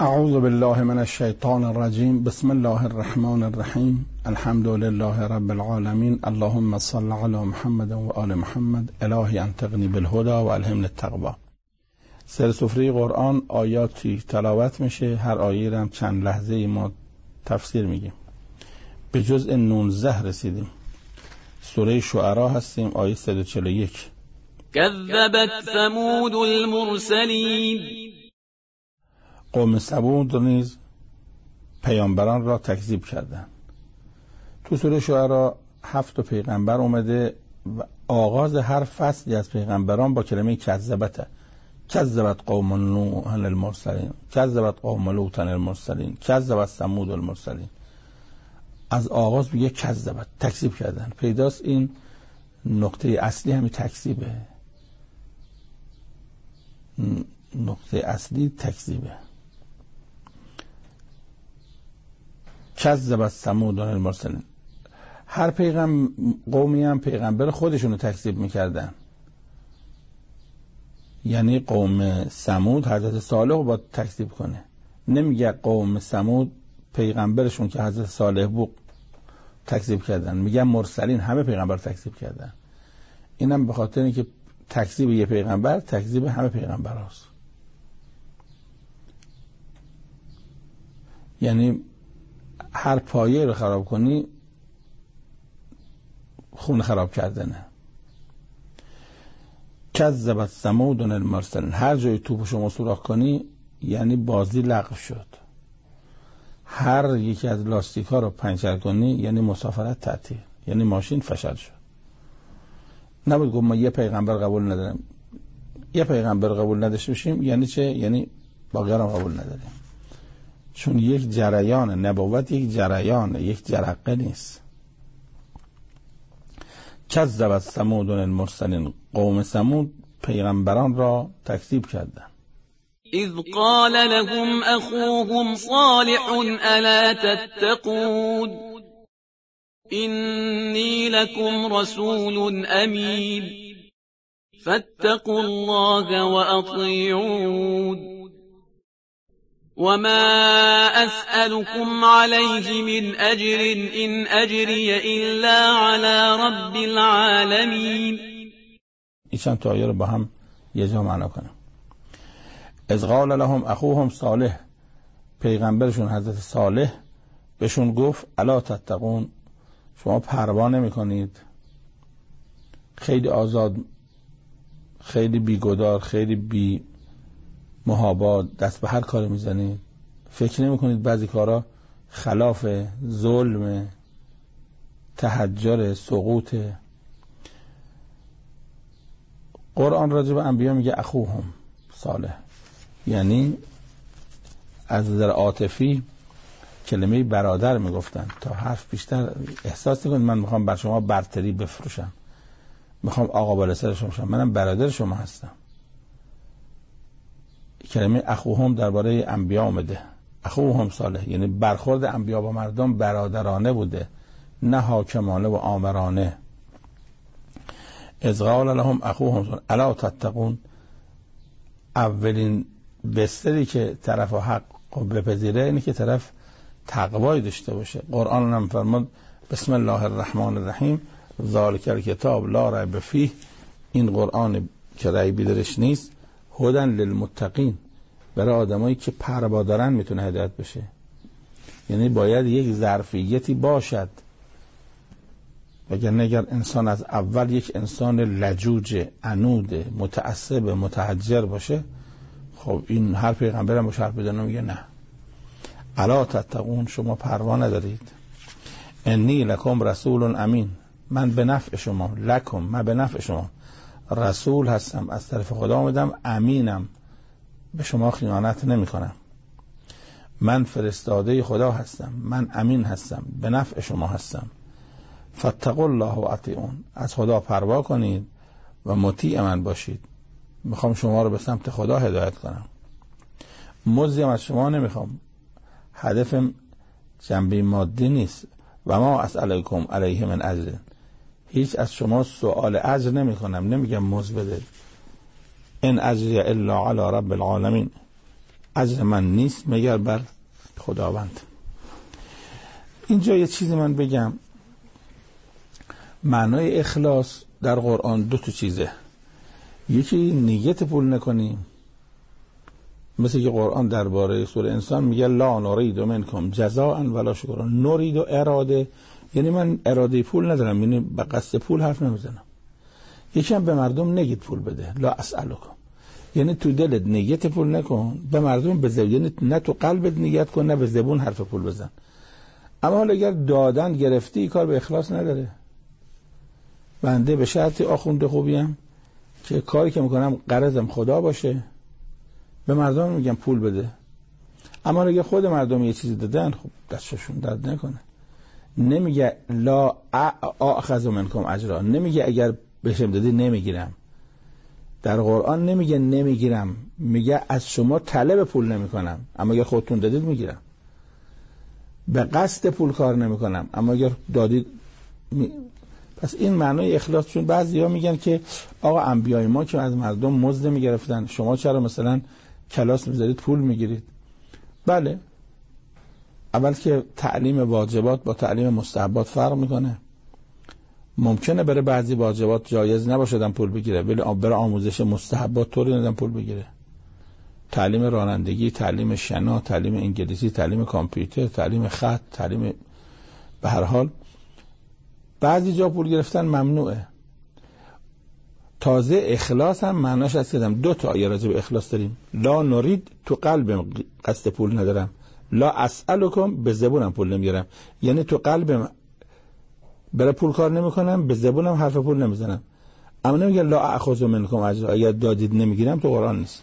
اعوذ بالله من الشیطان الرجیم. بسم الله الرحمن الرحیم. الحمد لله رب العالمین. اللهم صل علی محمد و آل محمد. الهی انطقنی بالهدى و الهمنی التقوی. سر سفره قرآن آیاتی تلاوت میشه، هر آیه رو هم چند لحظه ما تفسیر میگیم. به جزء 19 رسیدیم. سوره شعراء هستیم، آیه 141. كذبت ثمود المرسلین. قوم ثمود نیز پیامبران را تکذیب کردند. تو سوره شعراء 7 پیغمبر اومده و آغاز هر فصلی از پیغمبران با کلمه کذبت. کذبت قوم نوح المرسلین، کذبت قوم لوط المرسلین، کذبت ثمود المرسلین. از آغاز میگه کذبت، تکذیب کردن. پیداست این نقطه اصلی همین تکذیبه. نقطه اصلی تکذیبه. کذبت ثمود المرسلین. هر قومی هم پیغمبر خودشونو تکذیب میکردن. یعنی قوم ثمود حضرت صالح رو باید تکذیب کنه. نمیگه قوم ثمود پیغمبرشون که حضرت صالح بود تکذیب کردن، میگن مرسلین همه پیغمبر تکذیب کردن. اینم به خاطر اینکه تکذیب یه پیغمبر تکذیب همه پیغمبر هست. یعنی هر پایه رو خراب کنی خون خراب کردنه. کذبت ثمود المرسلین. هر جای توپ شما سوراخ کنی یعنی بازی لغو شد. هر یکی از لاستیک ها رو پنچر کنی یعنی مسافرت تعطیل، یعنی ماشین فشل شد. نباید گفت ما یه پیغمبر قبول نداریم. یه پیغمبر قبول نداشته باشیم یعنی چه؟ یعنی باقی هم قبول نداریم. چون یک جریان نبوت، یک جریان، یک جرقه نیست. کذبت ثمود المرسلین. قوم ثمود پیغمبران را تکذیب کردند. اذ قال لهم اخوهم صالح الا تتقون إني لكم رسول أمين فاتقوا الله وأطيعون وما أسألكم عليه من أجر إن أجري إلا على رب العالمين. این تا آیه رو با هم یه جا معنا کنم. اذ قال لهم اخوهم صالح. پیغمبرشون حضرت صالح بهشون گفت الا تتقون، شما پروا نمی کنید؟ خیلی آزاد، خیلی بیگدار، خیلی بی محابا دست به هر کار میزنید. فکر نمی کنید بعضی کارا خلاف ظلم، تحجر، سقوط. قرآن راجع به انبیا میگه اخوهم صالح، یعنی از نظر عاطفی کلمه برادر میگفتن تا حرف بیشتر احساس نکنید من میخوام بر شما برتری بفروشم، میخوام آقا بالا سر شما شم، منم برادر شما هستم. کلمه اخوهم درباره انبیا اومده. اخوهم صالح یعنی برخورد انبیا با مردم برادرانه بوده، نه حاکمانه و آمرانه. اذ قال لهم اخوهم صالح الا تتقون. اولین بستری که طرف حق بپذیره اینه که طرف تقوای داشته باشه. قرآن هم فرمود بسم الله الرحمن الرحیم ذالک الکتاب لا ریب فیه. این قرآن که ریبی درش نیست، هدی للمتقین، برای آدمایی که پروا دارن میتونه هدایت بشه. یعنی باید یک ظرفیتی باشد، وگرنه اگر انسان از اول یک انسان لجوج، عنود، متعصب، متحجر باشه، خب این هر پیغمبر هم باشه حرف بزنه میگه نه. الا تتقون، شما پروا ندارید. انی لکم رسول امین. من به نفع شما، لکم من به نفع شما رسول هستم، از طرف خدا آمدم، امینم، به شما خیانت نمی کنم. من فرستاده خدا هستم، من امین هستم، به نفع شما هستم. فاتقوا الله و اطیعون. از خدا پروا کنید و مطیع من باشید. میخوام شما رو به سمت خدا هدایت کنم. مزدیم از شما نمیخوام. هدفم جنبه مادی نیست. و ما اسألکم علیه من اجر. هیچ از شما سوال اجر نمی کنم، نمیگم مزد بده. این اجری الا علی رب العالمین. اجر من نیست مگر بر خداوند. اینجا یه چیزی من بگم، معنای اخلاص در قرآن دو تا چیزه. یکی نیت پول نکنیم، مثل که قرآن درباره سوره انسان میگه لا نرید منکم جزاء ولا شکورا. نرید و اراده یعنی من اراده پول ندارم، یعنی به قصد پول حرف نمیزنم. یکی هم به مردم نگید پول بده، لا اسألکم، یعنی تو دلت نیت پول نکن، به مردم بده، یعنی نه تو قلبت نیت کن نه به زبون حرف پول بزن. اما حالا اگر دادن گرفتی کار به اخلاص نداره. بنده به شرط آخوند خوبیم که کاری که میکنم غرضم خدا باشه، به مردم میگم پول بده. اما اگه خود مردم یه چیزی دادن خب دستشون درد نکنه. نمیگه لا آخذ منکم اجرا، نمیگه اگر بهشم دادی نمیگیرم. در قرآن نمیگه نمیگیرم، میگه از شما طلب پول نمیکنم، اما اگر خودتون دادید میگیرم. به قصد پول کار نمیکنم، اما اگر دادید پس این معنای اخلاص. چون بعضیا میگن که آقا انبیای ما که از مردم مزد میگرفتن، شما چرا مثلا کلاس میذارید پول میگیرید؟ بله، اول که تعلیم واجبات با تعلیم مستحبات فرق میکنه. ممکنه برای بعضی واجبات جایز نباشه پول بگیره، ولی برای آموزش مستحبات طوری ندن پول بگیره. تعلیم رانندگی، تعلیم شنا، تعلیم انگلیسی، تعلیم کامپیوتر، تعلیم خط، تعلیم به هر حال بعضی جا پول گرفتن ممنوعه. تازه اخلاص هم معناش هست کردم. دو تا آیه راجع به اخلاص داریم. لا نرید تو قلبم قصد پول ندارم، لا اسألکم به زبونم پول نمیگیرم، یعنی تو قلبم برای پول کار نمیکنم، به زبونم حرف پول نمیزنم. اما نمیگه لا اخذ منکم اجر، اگر دادید نمیگیرم، تو قرآن نیست.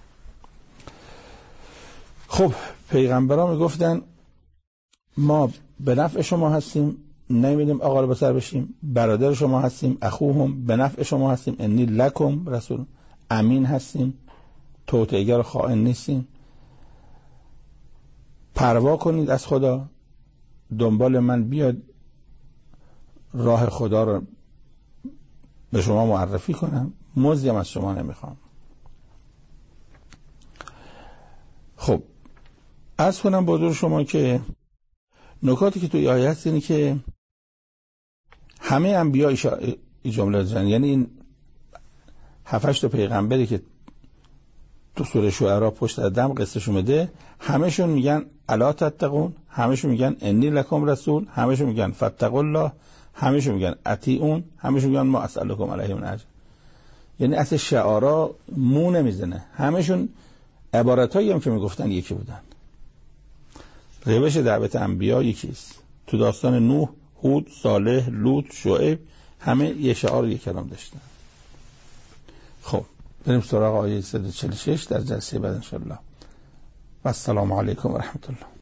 خب پیغمبران میگفتن ما به نفع شما هستیم، نمیدیم آقا رو به سر بشیم، برادر شما هستیم، اخوهم به نفع شما هستیم، انی لکم رسول امین هستیم، توطئه‌گر و خائن نیستیم. پروا کنید از خدا، دنبال من بیاد، راه خدا رو به شما معرفی کنم، مزدی هم از شما نمیخوام. خب عرض کنم با حضور شما که نکاتی که توی آیه هست اینه که همه انبیا این جمله زن، یعنی این 7-8 تا پیغمبری که تو سوره شعرا پشت دم قصهشون میده، همشون میگن الا تتقون، همشون میگن انی لکم رسول، همشون میگن فاتقوا الله، همشون میگن اطیعون، همشون میگن ما اسألکم علیه من اجر. یعنی اصل شعارا مو نمیزنه، همشون عبارتایی هم که میگفتن یکی بودن. روش دعوت انبیا یکیست. تو داستان نوح، هود، صالح، لوط، شعیب همه یه شعار یک کلام داشتن. خب بریم سراغ آیه 146 در جلسه بعد ان شاء الله. و السلام علیکم و رحمت الله.